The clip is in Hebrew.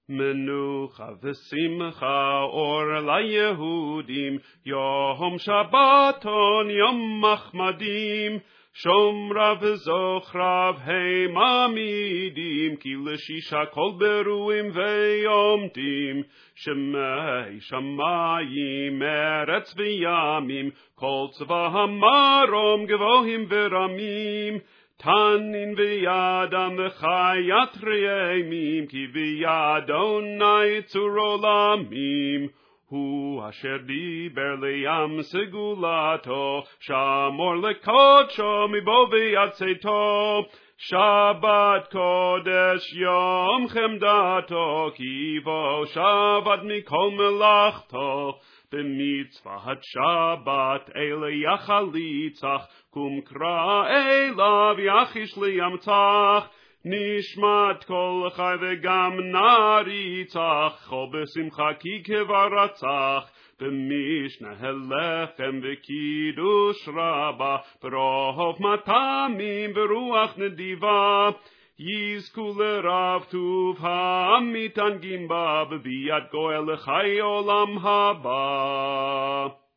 מנוחה ושמחה אור ליהודים, יום שבתון יום מחמדים, שומרה וזוכריו הם עמידים, כי לשישה כל ברואים ויומתים, שמי שמיים ארץ וימים, כל צבא המרום גבוהים ורמים, תנין וידם וחיית רעמים, כי ביד אדוני צור עולמים. הוא אשר דיבר לים סגולתו, שמור לקודשו מבוא ויד צאתו, שבת קודש יום חמדתו, כי בו שבת מכל מלאכתו. במצוות שבת אלה יחליצך, קום קרא אליו יחיש לימצך, נשמת כל חי וגם נריצך, כל בשמחה כי כבר רצח, במשנה הלחם וקידוש רבה, ברוב מטעמים ורוח נדיבה, יזכו לרב טוב המתענגים בה, וביד גואל לחיי עולם הבא.